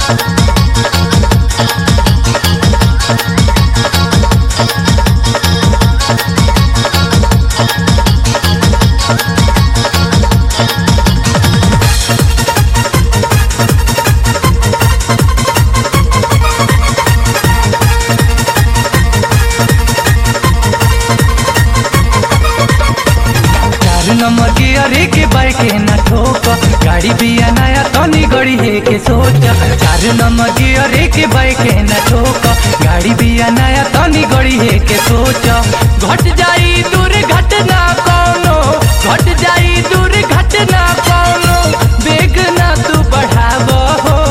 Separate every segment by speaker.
Speaker 1: number के अरे के बाइक ना ठोक गाड़ी बिया नया तनी गड़ी है के सोच 4 नंबर के अरे के बाइक ना ठोक गाड़ी बिया नया तनी गड़ी है के सोच घट जाई दुर्घटना कौनो घट जाई दुर्घटना कौनो बेग ना तू बढ़ावो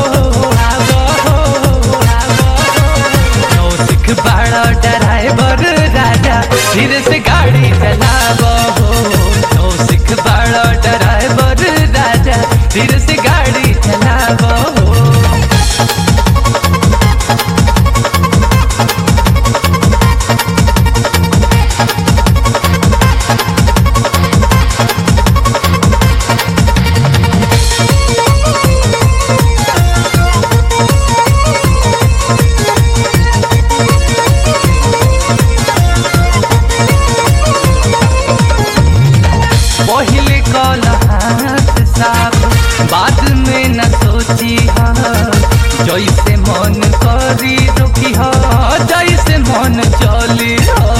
Speaker 1: सिख बड़ा ड्राइवर राजा धीरे से गाड़ी चलावो सिख बड़ा ड्राइवर राजा धीरे से गाड़ी चलावो पहले कल हाथ साफ बाद में न सोची जैसे मन करी रोकी जैसे मन चली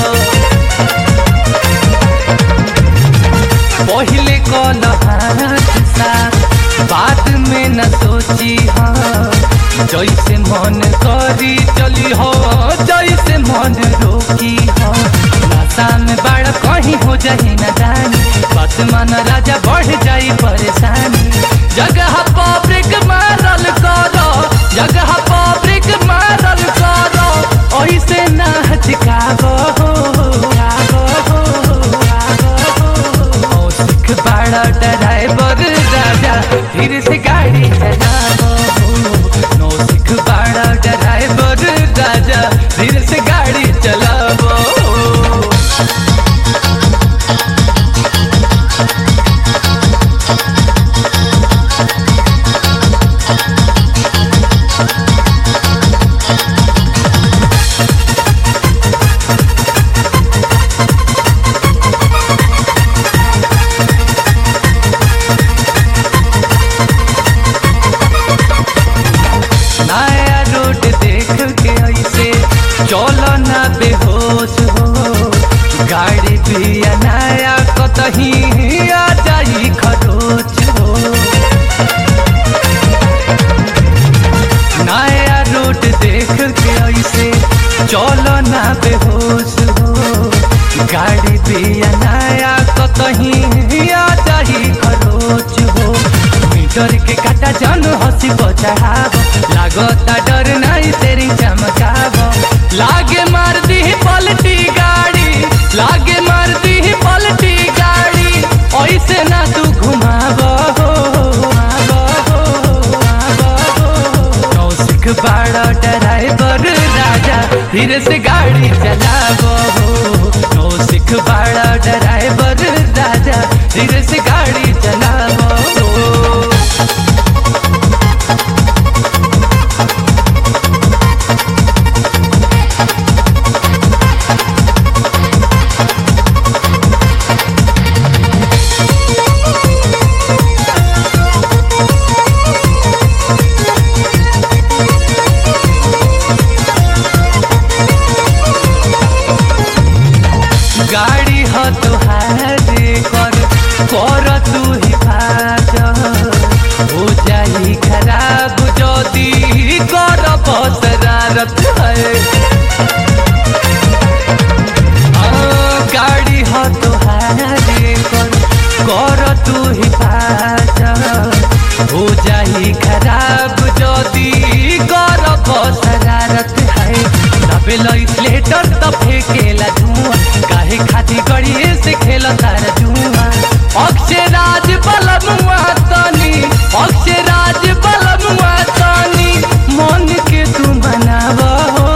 Speaker 1: पहले कल हाथ साफ बाद में न सोची जैसे मन करी चली जैसे मन रोकी नशा में बड़ा कहीं हो जाए न जानी बात मन राजा बढ़ जाई परेशानी जगह पर ब्रेक मारल करो जगह पर ब्रेक मारल करो ऐसे ना हचकावो सिख बड़ा ड्राइवर राजा धीरे से गाड़ी चलावो सिख बड़ा ड्राइवर राजा धीरे से गाड़ी चलावो नया रोड देख के ऐसे चलो ना बेहोश हो गाड़ी भी नया कतही आ जाई खरोच हो नया रोड देख के ऐसे चलो ना बेहोश हो गाड़ी भी नया कतही आ जाई खरोच हो मीटर के काटा जन हंसी बचाव लागता डर नहीं तेरी चमकाव लागे मार दी पलटी गाड़ी लागे मार दी पलटी गाड़ी ऐसे ना तू घुमावो सिख बड़ा ड्राइवर राजा धीरे से गाड़ी चलावो सिख बड़ा ड्राइवर राजा धीरे से गाड़ी चलावो गाड़ी हो तुहारे कर तू हिफाजत हो जाई खराब जदी कर शरारत है गाड़ी हो तुहारे कर तू हिफाजत हो जाई खराब जदी कर शरारत है स्लेटर त फेंकेला धुआं काहे खाती गड़िए से खेला तारा जुआ अक्षय राज बलमुआ तनी अक्षय राज बलमुआ तनी मन के तू बनावो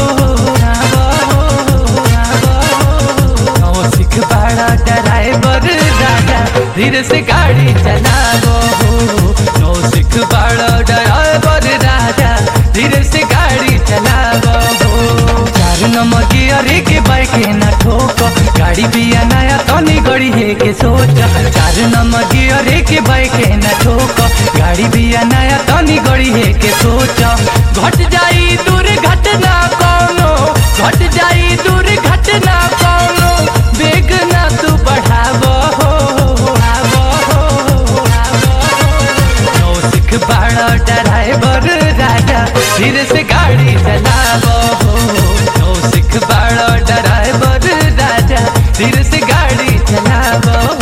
Speaker 1: सिख बड़ा ड्राइवर राजा धीरे से गाड़ी चलावो सिख बड़ा ड्राइवर राजा है के सोच 4 नंबर गियर के बाइक है न ठोक गाड़ी भी नया तनी गड़ी है के सोच घट जाई दुर्घटना कौनो घट जाई दुर्घटना कौनो बेग ना तू बढ़ावो नौसिख बड़ा ड्राइवर राजा धीरे से गाड़ी चलावो नौसिख बड़ा ड्राइवर